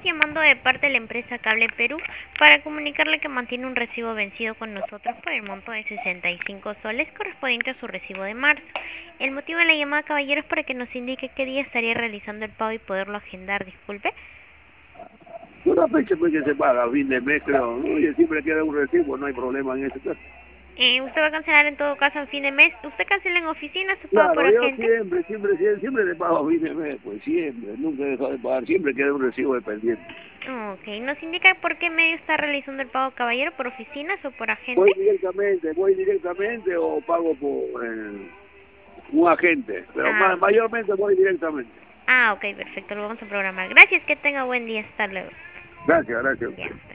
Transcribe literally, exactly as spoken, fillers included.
estamos llamando de parte de la empresa Cable Perú para comunicarle que mantiene un recibo vencido con nosotros por el monto de sesenta y cinco soles correspondiente a su recibo de marzo. El motivo de la llamada, caballero, es para que nos indique qué día estaría realizando el pago y poderlo agendar. Disculpe. Una fecha pues que se paga a fin de mes, creo, ¿no? Y siempre queda un recibo, no hay problema en ese caso. Eh, ¿Usted va a cancelar en todo caso en fin de mes? ¿Usted cancela en oficinas o paga por Claro, yo agente? siempre, siempre, siempre, siempre le pago a fin de mes, pues siempre, nunca he dejado de pagar, siempre queda un recibo de pendiente. Ok, ¿nos indica por qué medio está realizando el pago, caballero? ¿Por oficinas o por agente? Voy directamente, voy directamente o pago por eh, un agente, pero Ah, ma mayormente voy directamente. ah, ok, perfecto, lo vamos a programar. Gracias, que tenga buen día, hasta luego. Gracias, gracias a Ya. usted.